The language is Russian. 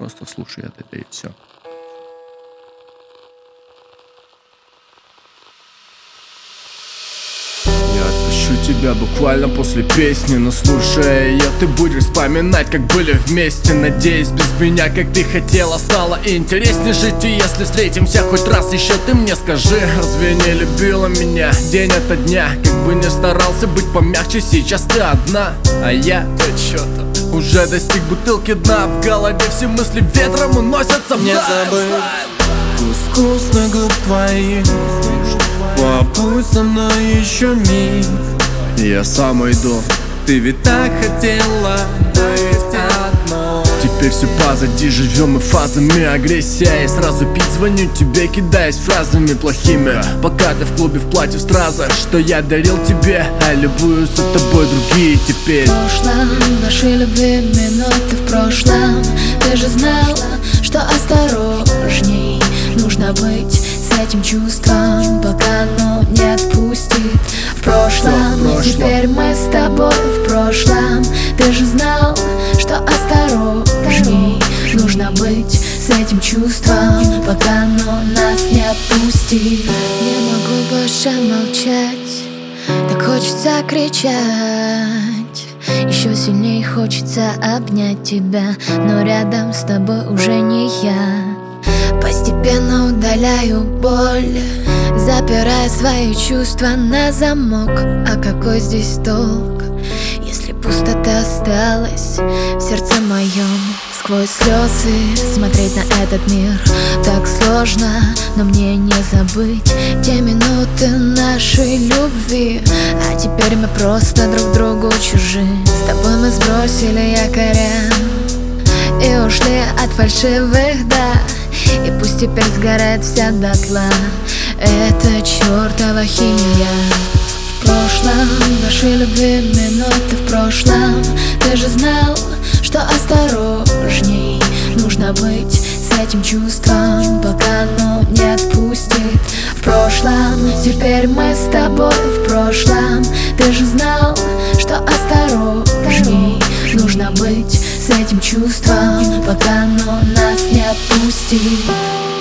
просто слушай это и все. Я отпущу тебя буквально после песни, но слушая ее, ты будешь вспоминать, как были вместе. Надеюсь, без меня, как ты хотела, стало интереснее жить. И если встретимся хоть раз еще, ты мне скажи, разве не любила меня день ото дня? Как бы не старался быть помягче, сейчас ты одна, а я уже достиг бутылки дна. В голове все мысли ветром уносятся вдаль. Не забыть вкус вкусных губ твоих. Побудь со мной еще миг. Я сам уйду. Ты ведь так хотела быть одной. Теперь все позади, живем мы фазами. Агрессия, и сразу пить звоню тебе, кидаясь фразами плохими. Пока ты в клубе в платье в стразах, что я дарил тебе, а любуются тобой другие теперь. В прошлом нашей любви минуты в прошлом. Ты же знала, что осторожней нужно быть с этим чувством, пока оно не отпустит. В прошлом, теперь мы с тобой в прошлом. Ты же знал, что осторожней нужно быть с этим чувством, пока оно нас не отпустит. Не могу больше молчать, так хочется кричать. Еще сильнее хочется обнять тебя, но рядом с тобой уже не я. Постепенно удаляю боль, запирая свои чувства на замок. А какой здесь толк, если пустота осталась в сердце моем? Сквозь слезы смотреть на этот мир так сложно, но мне не забыть те минуты нашей любви. А теперь мы просто друг другу чужи. С тобой мы сбросили якоря и ушли от фальшивых «да». И пусть теперь сгорает вся дотла эта чертова химия. В прошлом нашей любви минуты в прошлом. Ты же знал, что осторожней нужно быть с этим чувством, пока оно не отпустит. В прошлом, теперь мы с тобой в прошлом. Ты же знал, что осторожней нужно быть с этим чувством, пока оно нас не отпустит.